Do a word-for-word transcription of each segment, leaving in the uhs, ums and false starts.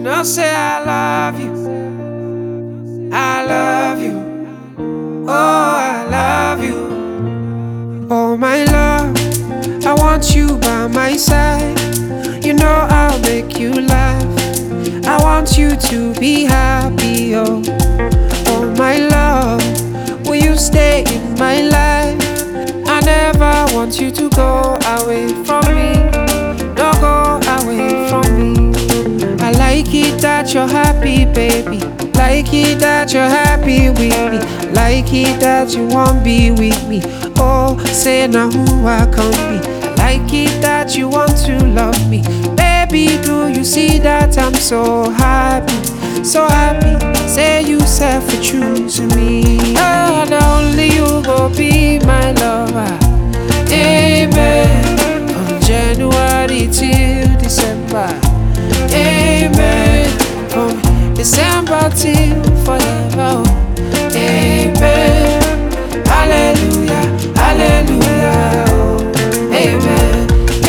know, say I love you. I love you. Oh, I love you. Oh, my love, I want you by my side. You know I'll make you laugh. I want you to be happy, oh. Oh, my love, will you stay in my life? I never want you to go away from me. Don't go away from me. I like it that you're happy, baby. Like it that you're happy with me. Like it that you won't be with me. Oh, say now who I can be. I like it that you want to love me. Baby, do you see that I'm so happy? So happy. Say you said for choosing me. Oh, now only you go be my lover. Amen. From January till December. Amen. From December till forever. Amen. Hallelujah. Hallelujah. Oh, amen.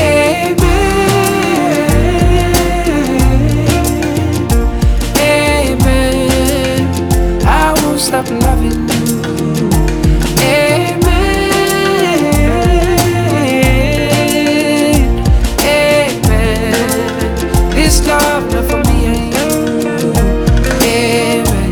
Stop loving you. Amen. Amen. This love not for me and you. Amen.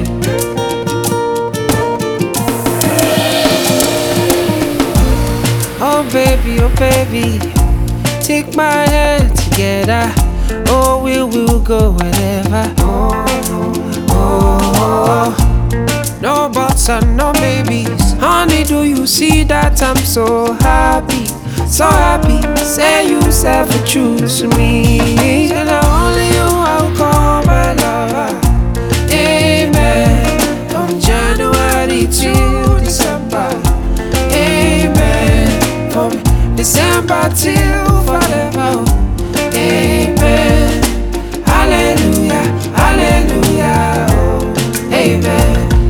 Oh baby, oh baby, take my hand together. Oh, we will go wherever. Oh, oh, oh. No buts and no babies. Honey, do you see that I'm so happy? So happy. Say you said for choose me. And only you I'll call my lover. Amen. From January till December. Amen. From December till forever. Amen. Hallelujah. Hallelujah. Oh, amen.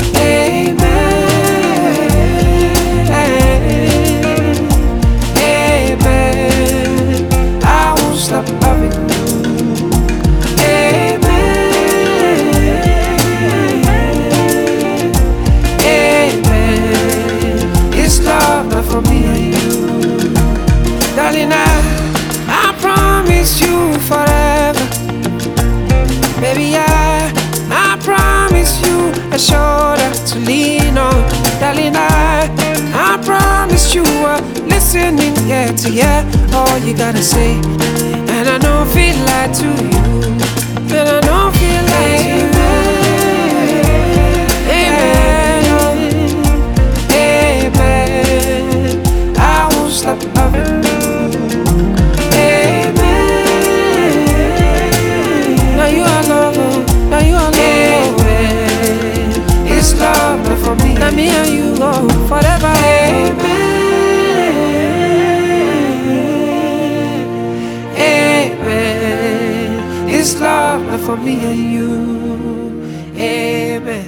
For me and you, darling, I, I promise you forever. Baby, I, I promise you a shoulder to lean on. Darling, I, I promise you a listening ear to hear all you gotta say. And I don't feel like to you, and I don't feel like you. Stop loving you. Amen. Now you are love, now you are love. Amen. It's love not for me. Now me and you go forever. Amen. Amen. It's love not for me and you. Amen.